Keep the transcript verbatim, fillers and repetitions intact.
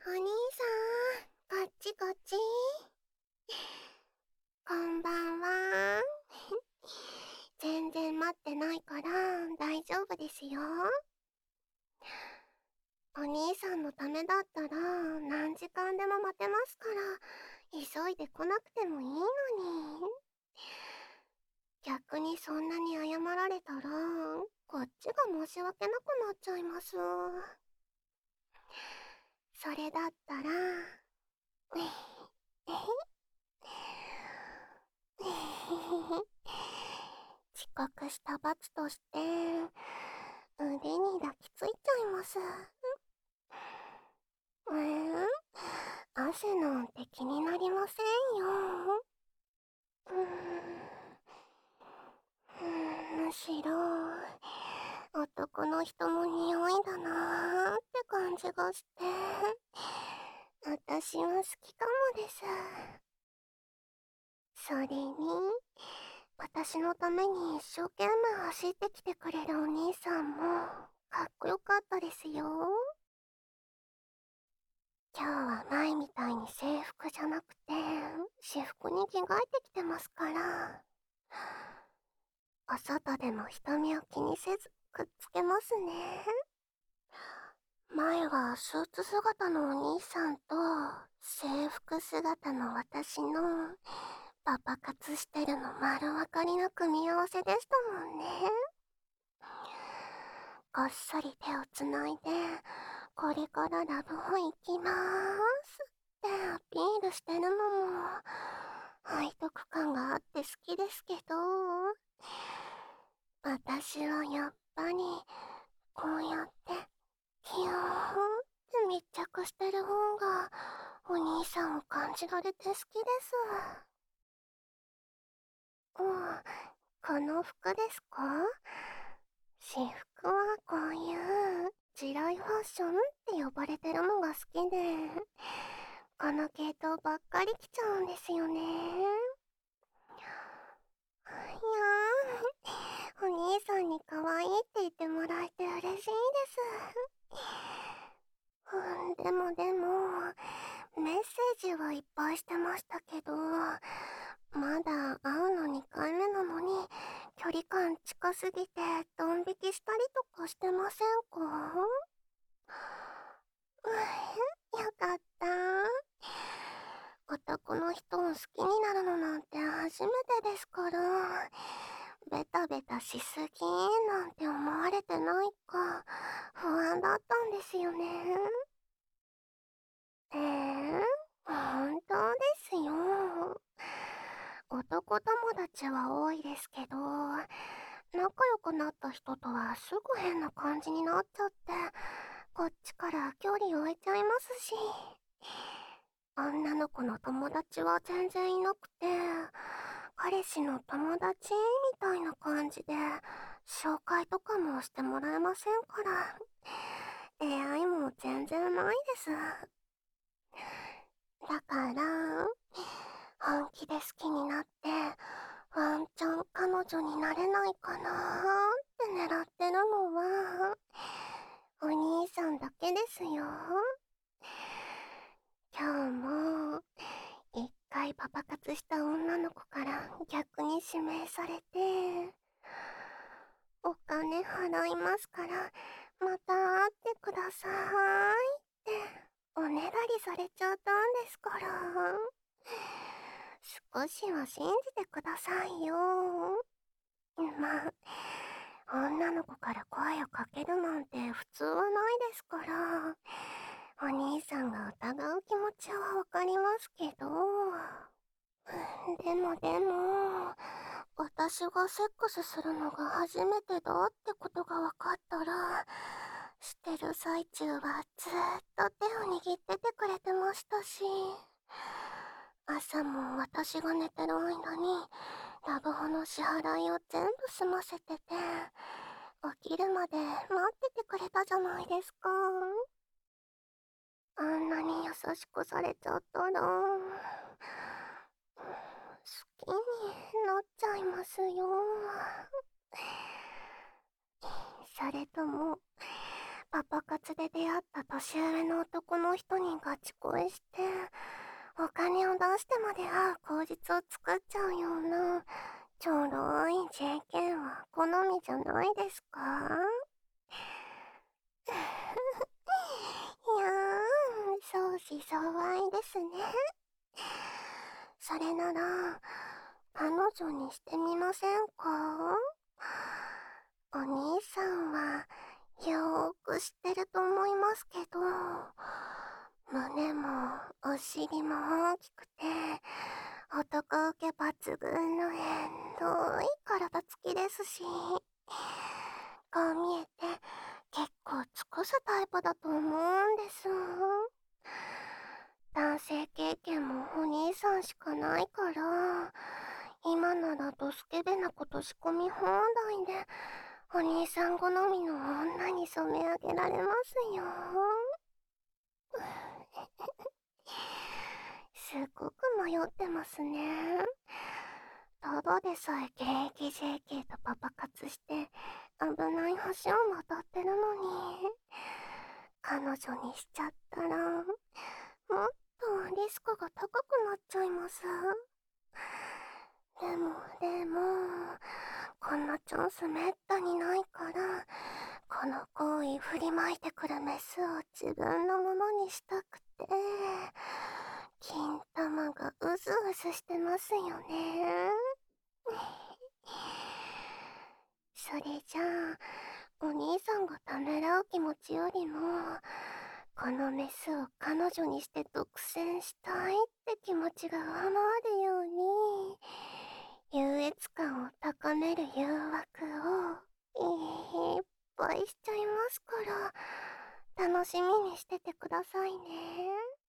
お兄さん、こっちこっち。こんばんは。全然待ってないから大丈夫ですよ。お兄さんのためだったら何時間でも待てますから、急いで来なくてもいいのに。逆にそんなに謝られたら、こっちが申し訳なくなっちゃいます。それだったら、遅刻した罰として腕に抱きついちゃいます。えー、汗なんて気になりませんよ。うーん、むしろ男の人の匂いだなーって感じがして私は好きかもです。それに私のために一生懸命走ってきてくれるお兄さんもかっこよかったですよ。今日は前みたいに制服じゃなくて私服に着替えてきてますから、お外でも瞳を気にせずくっつけますね。前はスーツ姿のお兄さんと制服姿の私のパパ活してるの丸分かりな組み合わせでしたもんね。こっそり手をつないでこれからラブホ行きまーすってアピールしてるのも背徳感があって好きですけど、私はやっぱりこうやってヒューンって密着してる方がお兄さんを感じられて好きです。うん、この服ですか？私服はこういう地雷ファッションって呼ばれてるのが好きで、この系統ばっかり着ちゃうんですよね。いやー、お兄さんに可愛いって言ってもらえて嬉しいです。うん、でもでも、メッセージはいっぱいしてましたけど、まだ会うのにかいめなのに、距離感近すぎてドン引きしたりとかしてませんか？うん、よかった。男の人を好きになるのなんて初めてですから、ベタベタしすぎなんて思われてないか不安だったんですよね。えー、本当ですよ。男友達は多いですけど、仲良くなった人とはすぐ変な感じになっちゃって、こっちから距離置いちゃいますし。女の子の友達は全然いなくて、彼氏の友達みたいな感じで、紹介とかもしてもらえませんから、出会いも全然ないです。だから、本気で好きになって、ワンチャン彼女になれないかなーって狙ってるのは、お兄さんだけですよ。今日も、一回パパ活した女の子から逆に指名されて、お金払いますから、また会ってくださいって、おねだりされちゃったんですから。少しは信じてくださいよ。まあ、女の子から声をかけるなんて普通はないですから、お兄さんが疑う気持ちはわかりますけど。でもでも、私がセックスするのが初めてだってことが分かったら、してる最中はずーっと手を握っててくれてましたし、朝も私が寝てる間にラブホの支払いを全部済ませてて、起きるまで待っててくれたじゃないですか。あんなに優しくされちゃったら、好きになっちゃいますよ。それとも、 パパ活で出会った年上の男の人にガチ恋して、お金を出してまで会う口実を作っちゃうような、ちょろい ジェーケー は好みじゃないですか？いやー、相思相愛ですね。それなら、彼女にしてみませんか？お兄さんは、よーく知ってると思いますけど、胸もお尻も大きくて、男受け抜群の変どい体つきですし、こう見えて結構尽くすタイプだと思うんです。男性経験もお兄さんしかないから、今ならドスケベなこと仕込み放題で、お兄さん好みの女に染め上げられますよ。すっごく迷ってますね。ただでさえ現役 ジェーケー とパパ活して危ない橋を渡ってるのに、彼女にしちゃったら、もっとリスクが高くなっちゃいます。でも、でも、こんなチャンスめったにないから、この行為振りまいてくるメスを自分のものにしたくて、金玉がうずうずしてますよね。それじゃあ、お兄さんがためらう気持ちよりも、このメスを彼女にして独占したいって気持ちが上回るように、優越感を高める誘惑をいっぱいしちゃいますから、楽しみにしててくださいね。